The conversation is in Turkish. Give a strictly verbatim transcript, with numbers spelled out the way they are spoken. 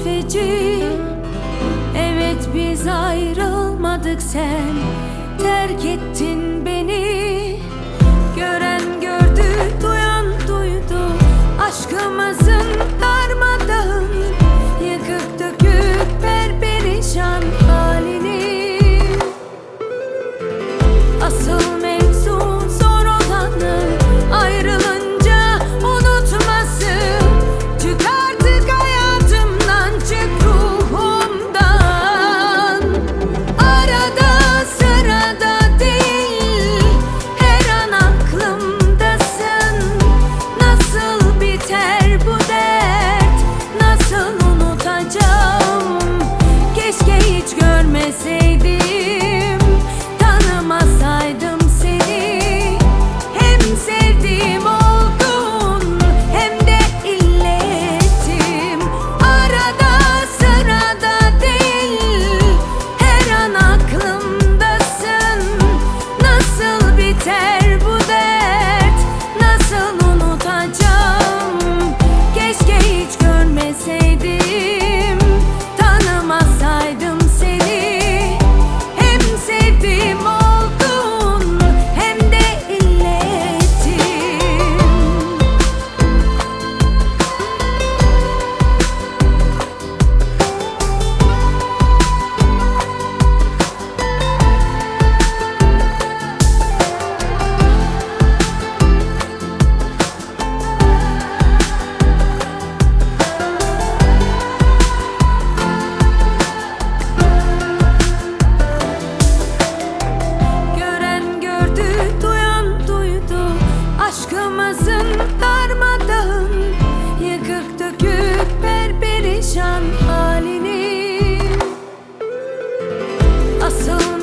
feci. Evet, biz ayrılmadık, sen terk ettin beni. Gören gördü, duyan duydu aşkımızın darmadağın, yıkık dökük perperişan halini. Asıl mevzu zor olanı ayrılınca unutması. Çık artık hayatımdan, çık ruhumdan. Arada sırada değil, her an aklımdasın. Nasıl biter bu dert, nasıl unutacağım? Keşke hiç görmeseydim, tanımasaydım seni. Hem sevdiğim oldun, hem de illetim. Arada sırada değil, her an aklımdasın. Nasıl biter bu dert, nasıl unutacağım? Keşke hiç görmeseydim, tanımasaydım seni. Hem sevdiğim oldun, hem de illetim. Gören gördü, duyan duydu aşkımızın darmadağın, yıkık dökük perperişan halini. Asıl